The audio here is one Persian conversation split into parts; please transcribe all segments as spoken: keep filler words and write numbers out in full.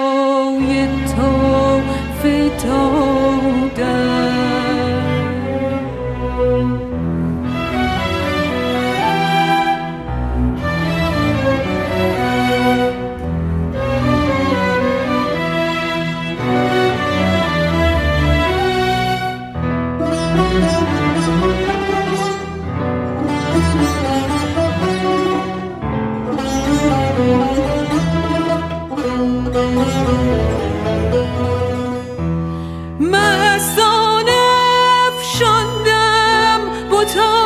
پای تو فتادم. مستانه افشاندم بتا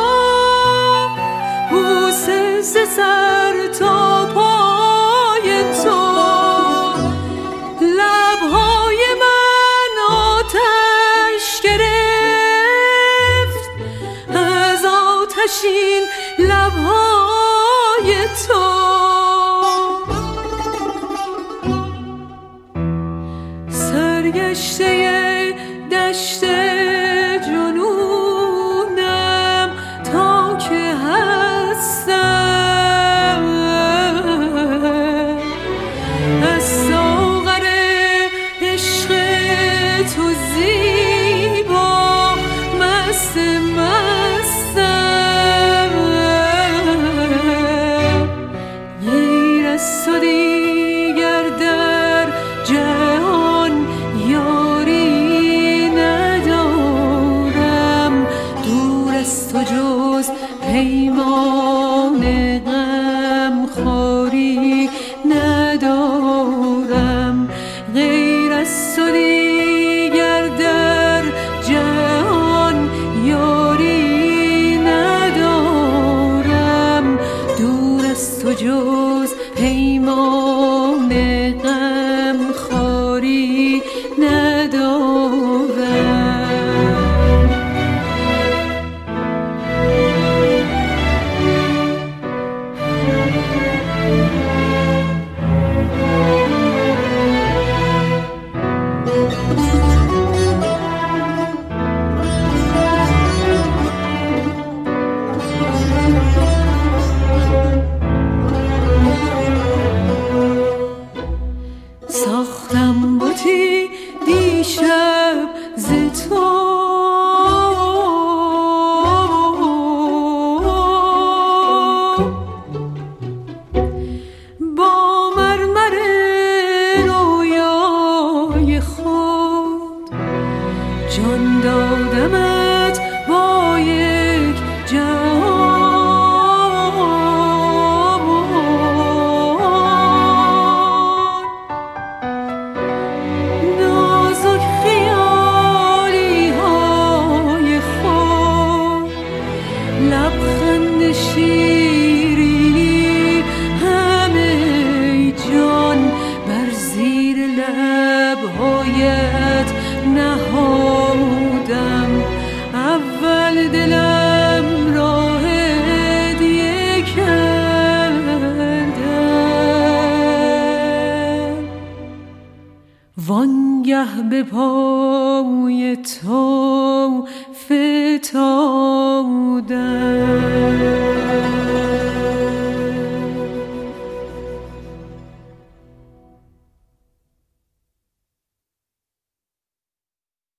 بوسه ز سر تا پای تو. لبهای من آتش گرفت از آتشین لبهای تو. سرگشته دشت جنونم تا که هستم، از ساغر عشق تو زیبا مست مستم. غیر از تو دیگر در جهان یاری ندارم، دور از تو جز پیمان غم خواری ندارم. غیر از تو دیگر در جهان یاری ندارم، دور از تو جز پیمان غم خواری ندارم. ساختم بتی دیشب ز تو، با مرمر رویای خود جان دادمت با یک جهان. نازک خیالی های خود، لبخند شیرینی همه جان بر زیر لبهایت نهادم. اول دلم را هدیه کردم، وانگه به پای تو